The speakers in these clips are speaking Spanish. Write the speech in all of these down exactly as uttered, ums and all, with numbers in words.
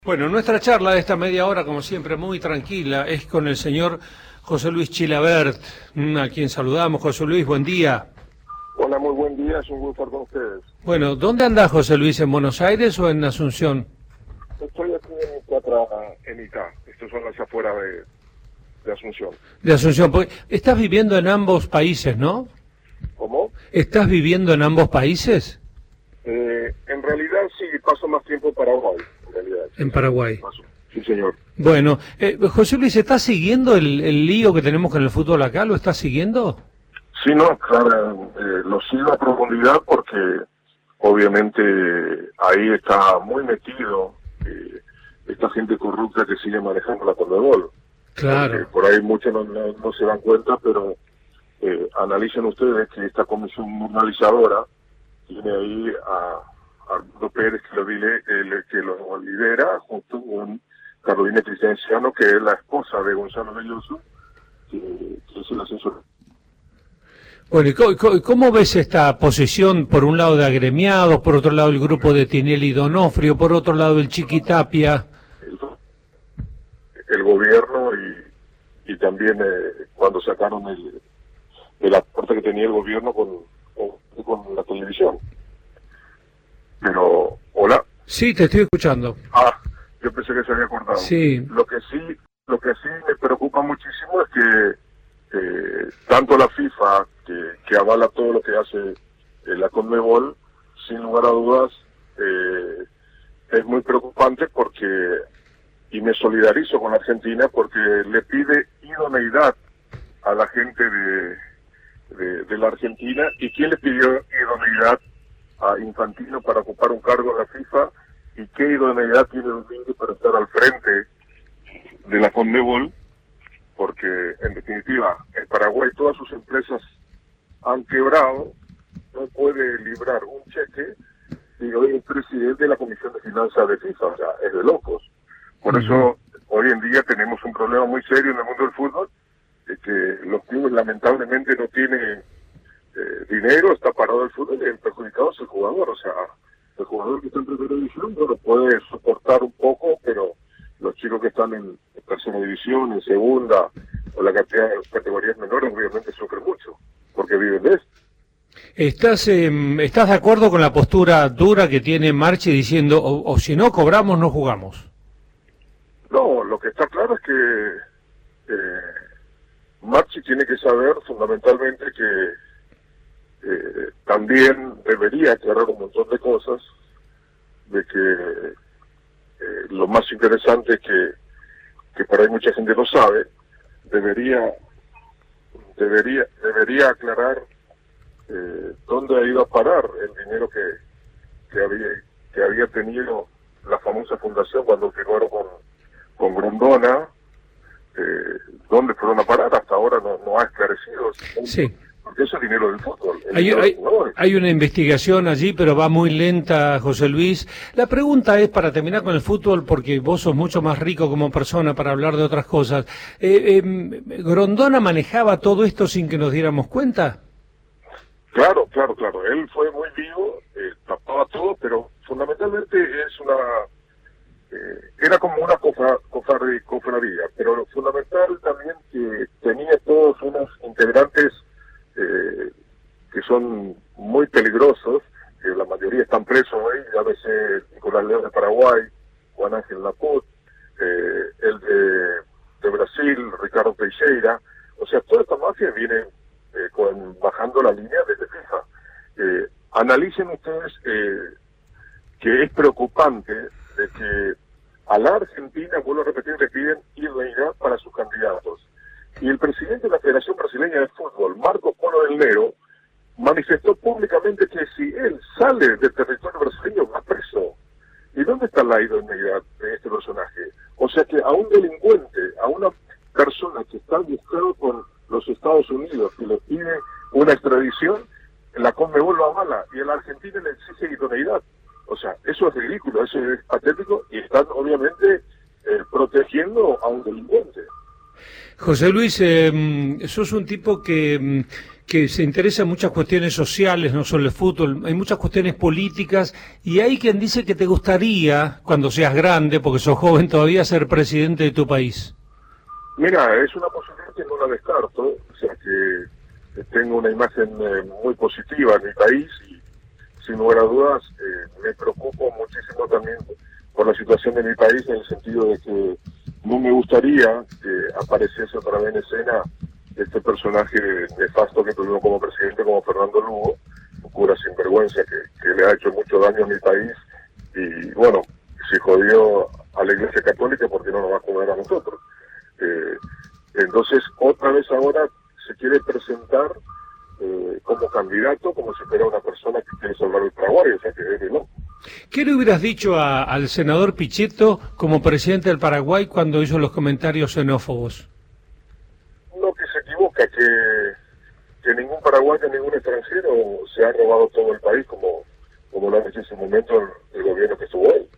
Bueno, nuestra charla de esta media hora, como siempre, muy tranquila, es con el señor José Luis Chilavert, a quien saludamos. José Luis, buen día. Hola, muy buen día, es un gusto estar con ustedes. Bueno, ¿dónde anda José Luis? ¿En Buenos Aires o en Asunción? Estoy aquí en Cuatra, en Itá, estos son las afueras de, de Asunción. De Asunción, porque estás viviendo en ambos países, ¿no? ¿Cómo? ¿Estás viviendo en ambos países? Eh, en realidad sí, paso más tiempo en Paraguay, en realidad. En Paraguay. Paso. Sí, señor. Bueno, eh, José Luis, ¿estás siguiendo el, el lío que tenemos con el fútbol acá? ¿Lo estás siguiendo? Sí, no, claro, eh, lo sigo a profundidad porque obviamente ahí está muy metido eh, esta gente corrupta que sigue manejando la Conmebol. Claro. Porque por ahí muchos no, no, no se dan cuenta, pero eh, analicen ustedes que esta comisión normalizadora tiene ahí a Arturo Pérez, que lo, dile, el, que lo lidera, junto con Carolina Cristianciano, que es la esposa de Gonzalo Belloso, que, que es el asesor. Bueno, ¿y cómo, cómo ves esta posición, por un lado de agremiados, por otro lado el grupo de Tinelli y Donofrio, por otro lado el Chiquitapia? El, el gobierno y, y también eh, cuando sacaron el, el aporte que tenía el gobierno con, con, con la televisión. Pero, ¿hola? Sí, te estoy escuchando. Ah, yo pensé que se había cortado. Sí. Lo que sí, lo que sí me preocupa muchísimo es que eh, tanto la FIFA, que, que avala todo lo que hace eh, la Conmebol, sin lugar a dudas, eh, es muy preocupante porque, y me solidarizo con Argentina, porque le pide idoneidad a la gente de, de, de la Argentina. ¿Y quién le pidió idoneidad a Infantino para ocupar un cargo en la FIFA? ¿Y qué idoneidad tiene Domínguez para estar al frente de la Conmebol? Porque, en definitiva, en Paraguay todas sus empresas han quebrado, no puede librar un cheque, y hoy es presidente de la Comisión de Finanzas de FIFA, o sea, es de locos. Por uh-huh. eso, hoy en día tenemos un problema muy serio en el mundo del fútbol, de que los clubes lamentablemente no tienen eh, dinero, está parado el fútbol y el perjudicado es el jugador, o sea, el jugador que está en primera división no lo puede soportar un poco, pero los chicos que están en tercera división, en segunda, o la cantidad de categorías menores, obviamente sufren mucho, porque viven de esto. ¿Estás, eh, ¿Estás de acuerdo con la postura dura que tiene Marchi diciendo, o, o si no cobramos, no jugamos? No, lo que está claro es que eh, Marchi tiene que saber fundamentalmente que eh, también debería aclarar un montón de cosas, de que eh, lo más interesante es que, que por ahí mucha gente no sabe, debería debería debería aclarar eh, dónde ha ido a parar el dinero que, que había que había tenido la famosa fundación cuando firmaron con, con Grondona, eh, dónde fueron a parar, hasta ahora no, no ha esclarecido. Sí. Porque eso es dinero del fútbol. Hay, hay, hay una investigación allí, pero va muy lenta, José Luis. La pregunta es, para terminar con el fútbol, porque vos sos mucho más rico como persona para hablar de otras cosas, eh, eh, ¿Grondona manejaba todo esto sin que nos diéramos cuenta? Claro, claro, claro. Él fue muy vivo, eh, tapaba todo, pero fundamentalmente es una... Eh, era como una cofra, cofra, cofradía, pero lo fundamental también que tenía todos unos integrantes Eh, que son muy peligrosos, que la mayoría están presos ahí, a veces Nicolás León de Paraguay, Juan Ángel Laput, eh, el de, de Brasil, Ricardo Teixeira, o sea, toda esta mafia viene eh, con, bajando la línea desde FIFA. Eh, analicen ustedes eh, que es preocupante de que a la Argentina, vuelvo a repetir, le piden idoneidad para sus candidatos. Y el presidente de la Federación Brasileña de Fútbol, Marco Polo del Nero, manifestó públicamente que si él sale del territorio brasileño va preso. ¿Y dónde está la idoneidad de este personaje? O sea que a un delincuente, a una persona que está buscado por los Estados Unidos y le pide una extradición, la Conmebol lo avala y a la Argentina le exige idoneidad. O sea, eso es ridículo, eso es patético y están obviamente eh, protegiendo a un delincuente. José Luis, eh, sos un tipo que, que se interesa en muchas cuestiones sociales, no solo el fútbol, hay muchas cuestiones políticas, y hay quien dice que te gustaría, cuando seas grande, porque sos joven todavía, ser presidente de tu país. Mira, es una posibilidad que no la descarto, o sea que tengo una imagen eh, muy positiva en mi país y sin lugar a dudas eh, me preocupo muchísimo también por la situación de mi país, en el sentido de que no me gustaría que apareciese otra vez en escena este personaje nefasto que tuvimos como presidente, como Fernando Lugo, un cura sinvergüenza que, que le ha hecho mucho daño a mi país y bueno, si jodió a la Iglesia Católica, ¿por qué no nos va a joder a nosotros? Eh, entonces, otra vez ahora se quiere presentar eh, como candidato, como si fuera una persona que quiere salvar el Paraguay, o sea que es de loco. ¿Qué le hubieras dicho a, al senador Pichetto como presidente del Paraguay cuando hizo los comentarios xenófobos? No, que se equivoca, que, que ningún paraguayo, ningún extranjero se ha robado todo el país como, como lo ha hecho en ese momento el, el gobierno que estuvo ahí.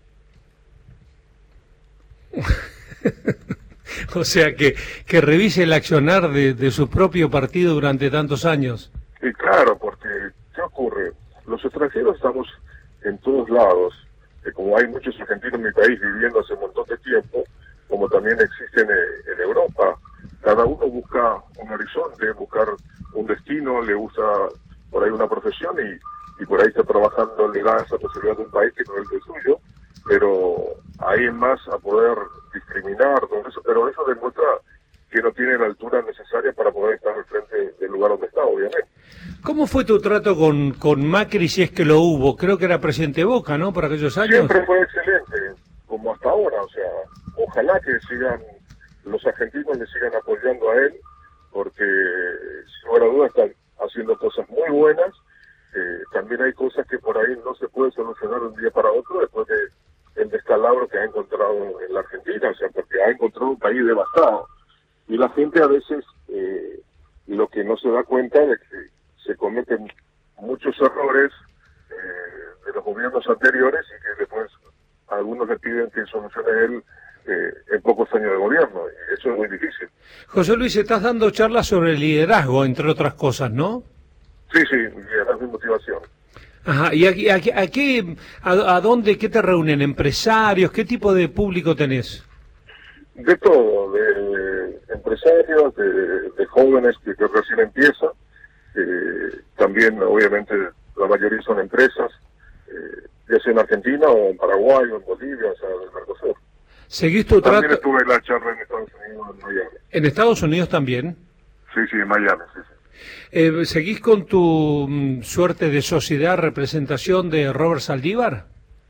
O sea, que, que revise el accionar de, de su propio partido durante tantos años. Y claro, porque ¿qué ocurre? Los extranjeros estamos en todos lados, que como hay muchos argentinos en mi país viviendo hace un montón de tiempo, como también existen en, en Europa, cada uno busca un horizonte, buscar un destino, le gusta por ahí una profesión y, y por ahí está trabajando, le da esa posibilidad de un país que no es el suyo, pero ahí es más a poder discriminar, todo eso, pero eso demuestra que no tiene la altura necesaria para poder estar al frente del lugar donde está, obviamente. ¿Cómo fue tu trato con, con Macri, si es que lo hubo? Creo que era presidente de Boca, ¿no?, por aquellos años. Siempre fue excelente, como hasta ahora, o sea, ojalá que sigan, los argentinos le sigan apoyando a él, porque sin lugar a dudas están haciendo cosas muy buenas, eh, también hay cosas que por ahí no se puede solucionar de un día para otro después de el descalabro que ha encontrado en la Argentina, o sea, porque ha encontrado un país devastado. Y la gente a veces eh, lo que no se da cuenta de que se cometen muchos errores eh, de los gobiernos anteriores y que después algunos le piden que solucione él eh, en pocos años de gobierno, y eso es muy difícil. José Luis, estás dando charlas sobre liderazgo, entre otras cosas, ¿no? Sí, sí, liderazgo y motivación. Ajá, ¿y a, a, a qué, a, a dónde, qué te reúnen? ¿Empresarios? ¿Qué tipo de público tenés? De todo, de empresarios, de, de jóvenes que, que recién empiezan, eh, también obviamente la mayoría son empresas, eh, ya sea en Argentina o en Paraguay o en Bolivia, o sea, del Mercosur. ¿Seguís tu trato? También estuve en la charla en Estados Unidos, en Miami. ¿En Estados Unidos también? Sí, sí, en Miami, sí, sí. Eh, ¿Seguís con tu mm, suerte de sociedad, representación de Robert Saldívar?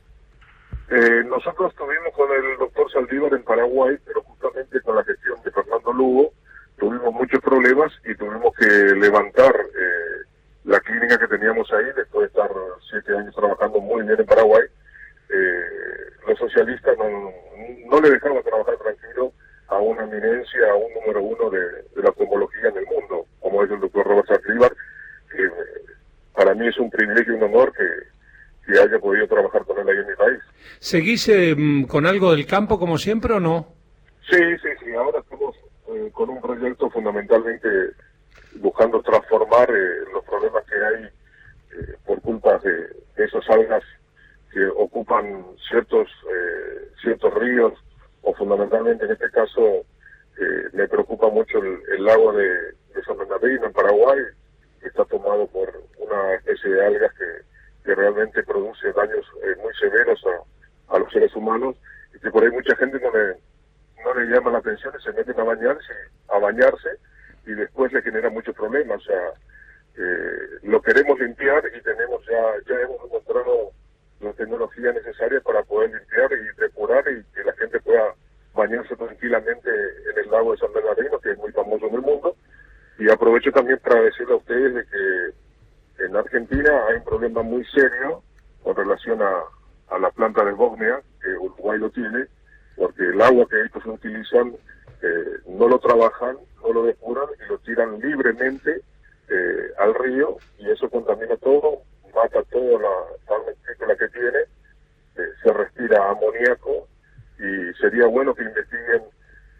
Eh, nosotros estuvimos con el doctor Saldívar en Paraguay, pero justamente con la gestión de Fernando Lugo tuvimos muchos problemas y tuvimos que levantar eh, la clínica que teníamos ahí después de estar siete años trabajando muy bien en Paraguay. Eh, los socialistas no, no le dejaban trabajar tranquilo a una eminencia, a un número uno de, de la oftalmología en el mundo, como es el doctor Robert Saldívar, que eh, para mí es un privilegio y un honor que que haya podido trabajar con él ahí en mi país. ¿Seguís eh, con algo del campo como siempre o no? Sí, sí, sí. Ahora estamos eh, con un proyecto fundamentalmente buscando transformar eh, los problemas que hay eh, por culpa de, de esas algas que ocupan ciertos eh, ciertos ríos, o fundamentalmente en este caso eh, me preocupa mucho el, el lago de, de San Bernardino en Paraguay, que está tomado por una especie de algas que que realmente produce daños eh, muy severos a, a los seres humanos, y que por ahí mucha gente no le, no le llama la atención y se meten a bañarse, a bañarse y después le genera muchos problemas. O sea, eh, lo queremos limpiar y tenemos ya, ya hemos encontrado la tecnología necesaria para poder limpiar y depurar y que la gente pueda bañarse tranquilamente en el lago de San Bernardino, que es muy famoso en el mundo. Y aprovecho también para decirle a ustedes de que en Argentina hay un problema muy serio con relación a, a la planta de Bosnia, que Uruguay lo tiene, porque el agua que ellos utilizan eh, no lo trabajan, no lo depuran y lo tiran libremente eh, al río, y eso contamina todo, mata toda la fauna agrícola que tiene, eh, se respira amoníaco, y sería bueno que investiguen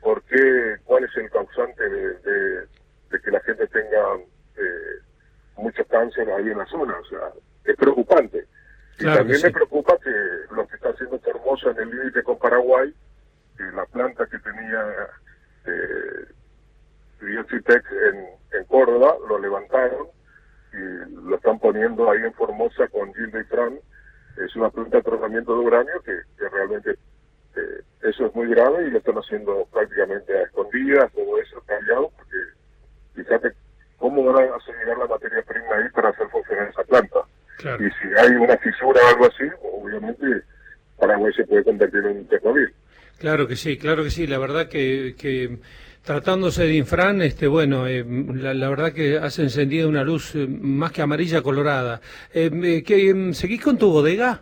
por qué, cuál es el causante de, de, de que la gente tenga eh, mucho cáncer ahí en la zona. O sea, es preocupante. Y claro también sí. me preocupa que lo que está haciendo Formosa en el límite con Paraguay, que la planta que tenía eh, Biocitec en, en Córdoba, lo levantaron y lo están poniendo ahí en Formosa con Gilda y Fran. Es una planta de tratamiento de uranio que, que realmente eh, eso es muy grave y lo están haciendo prácticamente a escondidas, todo eso callado, porque fíjate cómo van a hacer llegar la materia prima ahí para hacer funcionar esa planta. Claro. Y si hay una fisura o algo así, obviamente Paraguay se puede convertir en un Chernobyl. Claro que sí, claro que sí. La verdad que, que tratándose de Infran, este, bueno, eh, la, la verdad que has encendido una luz eh, más que amarilla, colorada. Eh, eh, que, eh, ¿Seguís con tu bodega?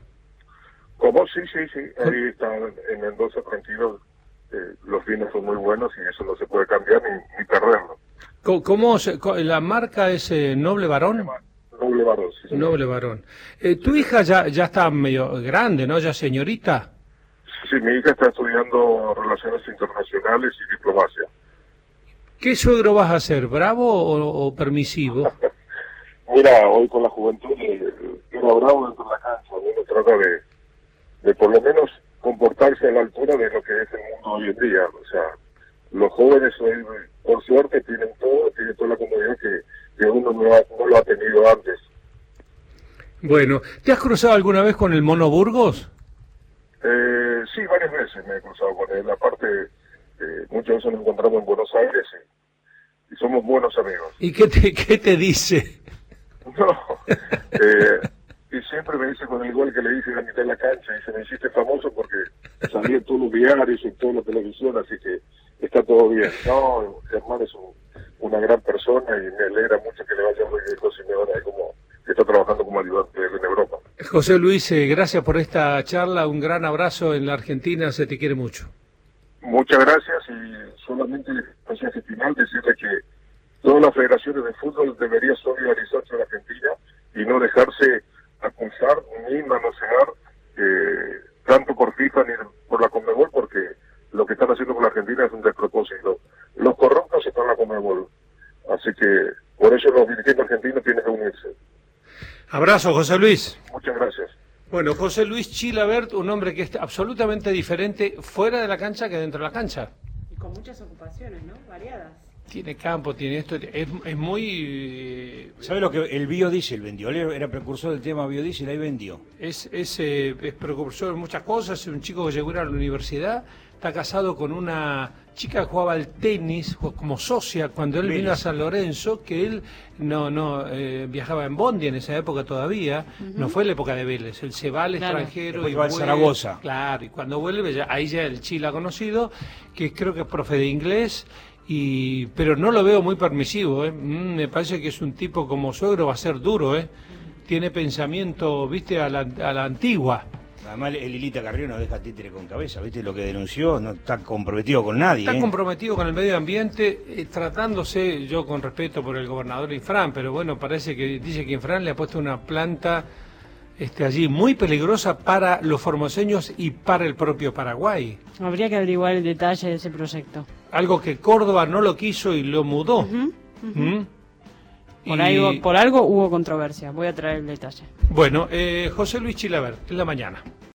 Como sí, sí, sí. Ahí está en Mendoza, tranquilo. Eh, los vinos son muy buenos y eso no se puede cambiar ni, ni perderlo. ¿Cómo, cómo se, co- la marca es eh, Noble Varón? Noble Varón, sí, señor. Noble Varón. Eh, tu hija ya, ya está medio grande, ¿no? Ya señorita. Sí, mi hija está estudiando Relaciones Internacionales y Diplomacia. ¿Qué suegro vas a hacer, bravo o, o permisivo? Mira, hoy con la juventud eh, era bravo dentro de la cancha. Uno trata de, de por lo menos comportarse a la altura de lo que es el mundo hoy en día. O sea, los jóvenes hoy, por suerte, tienen todo, tienen toda la comodidad que, que uno no, ha- no lo ha tenido antes. Bueno, ¿te has cruzado alguna vez con el Mono Burgos? Eh, sí, varias veces me he cruzado con él. Aparte, eh, muchas veces nos encontramos en Buenos Aires y, y somos buenos amigos. ¿Y qué te, qué te dice? No, eh, y siempre me dice con el gol que le hice en la mitad de la cancha, dice, me hiciste famoso porque salí en todos los diarios y en toda la televisión, así que está todo bien. No, Germán es un, una gran persona y me alegra mucho que le vaya muy bien con Simeone, como que está trabajando como ayudante en Europa. José Luis, eh, gracias por esta charla, un gran abrazo en la Argentina, se te quiere mucho. Muchas gracias y solamente el mensaje final decirle que todas las federaciones de fútbol deberían solidarizarse con la Argentina y no dejarse acusar ni manosear eh, tanto por FIFA ni por la Conmebol, porque lo que están haciendo con la Argentina es un despropósito. Los corruptos están en la Conmebol, así que por eso los dirigentes argentinos tienen que unirse. Abrazo, José Luis. Muchas gracias. Bueno, José Luis Chilavert, un hombre que es absolutamente diferente fuera de la cancha que dentro de la cancha. Y con muchas ocupaciones, ¿no? Variadas. Tiene campo, tiene esto, es, es muy... ¿Sabe lo que el biodiesel vendió? Él era precursor del tema biodiesel, ahí vendió. Es, es, eh, es precursor en muchas cosas, es un chico que llegó a la universidad, está casado con una chica que jugaba al tenis ju- como socia cuando él Vélez. vino a San Lorenzo, que él no no eh, viajaba en Bondi en esa época todavía, no fue la época de Vélez, él se va al Claro. extranjero Después y va al vuelve- Zaragoza. Claro, y cuando vuelve, ya, ahí ya el Chila conocido, que creo que es profe de inglés, y pero no lo veo muy permisivo, ¿eh? Mm, me parece que es un tipo como suegro, va a ser duro, ¿eh? Tiene pensamiento, viste, a la, a la antigua. Además, el Lilita Carrió no deja títere con cabeza, ¿viste? Lo que denunció, no está comprometido con nadie. Está ¿eh? comprometido con el medio ambiente, eh, tratándose, yo con respeto por el gobernador Infran, pero bueno, parece que dice que Infran le ha puesto una planta este, allí muy peligrosa para los formoseños y para el propio Paraguay. Habría que averiguar el detalle de ese proyecto. Algo que Córdoba no lo quiso y lo mudó. Ujú, ujú. ¿Mm? Por, Y, algo, por algo hubo controversia. Voy a traer el detalle. Bueno, eh, José Luis Chilavert, en la mañana.